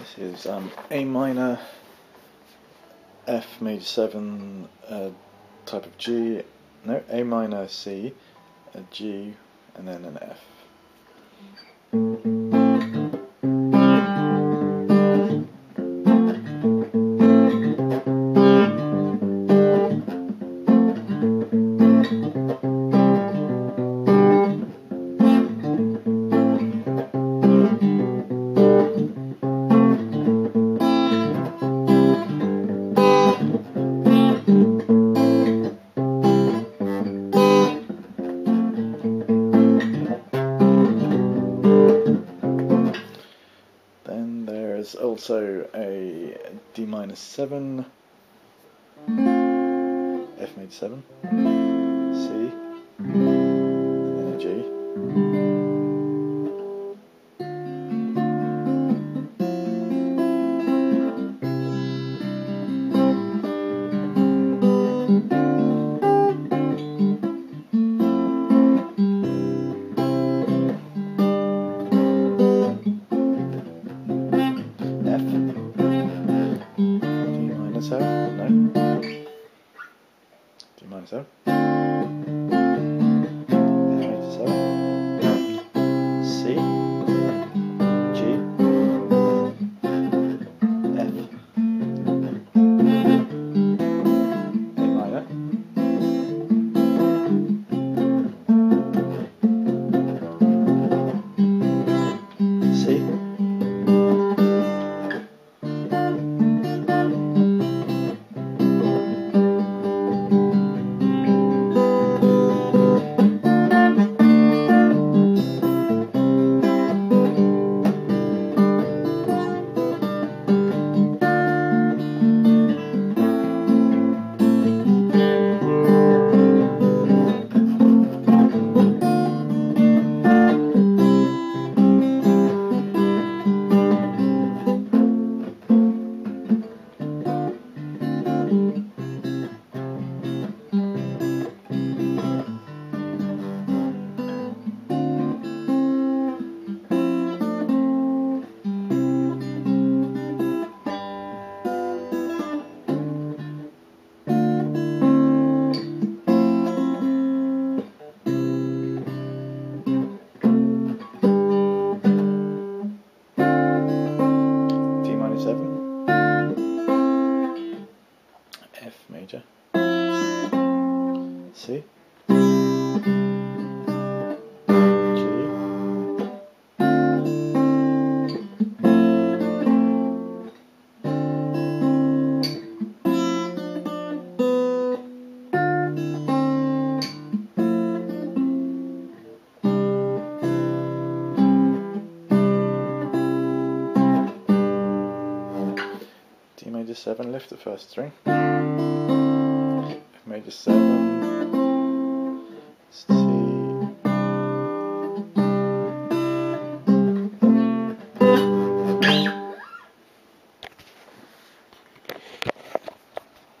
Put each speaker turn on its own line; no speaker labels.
This is A minor, F major 7, type of G, no, A minor C, a G, and then an F. Then there's also a D minor 7, F major 7, C, and then a G. So, no. D minor 7. F major 7. C. G. F. A minor. C. F major, C, G, D major 7, lift the first string, F major 7,